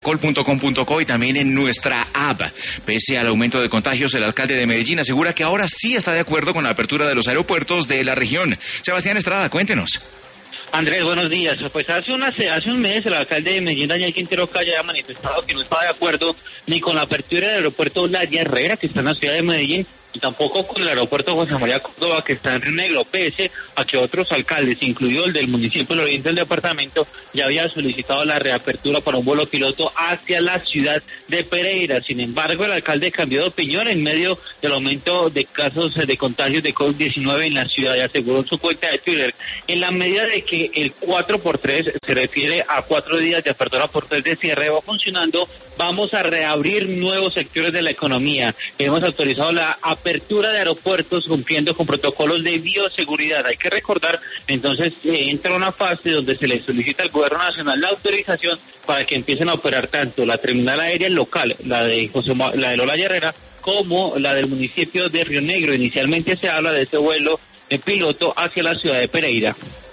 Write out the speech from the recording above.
col.com.co y también en nuestra app. Pese al aumento de contagios, el alcalde de Medellín asegura que ahora sí está de acuerdo con la apertura de los aeropuertos de la región. Sebastián Estrada, cuéntenos. Andrés, buenos días. Pues hace un mes el alcalde de Medellín, Daniel Quintero Calle, ha manifestado que no estaba de acuerdo ni con la apertura del aeropuerto La Herrera, que está en la ciudad de Medellín, y tampoco con el aeropuerto José María Córdoba, que está en Río Negro, pese a que otros alcaldes, incluido el del municipio del Oriente del departamento, ya había solicitado la reapertura para un vuelo piloto hacia la ciudad de Pereira. Sin embargo, el alcalde cambió de opinión en medio del aumento de casos de contagios de COVID-19 en la ciudad y aseguró en su cuenta de Twitter: en la medida de que el 4x3 se refiere a 4 días de apertura por 3 de cierre va funcionando, vamos a reabrir nuevos sectores de la economía. Hemos autorizado la apertura de aeropuertos cumpliendo con protocolos de bioseguridad. Hay que recordar, entonces, entra una fase donde se le solicita al gobierno nacional la autorización para que empiecen a operar tanto la terminal aérea local, la de Lola Herrera, como la del municipio de Río Negro. Inicialmente se habla de ese vuelo de piloto hacia la ciudad de Pereira.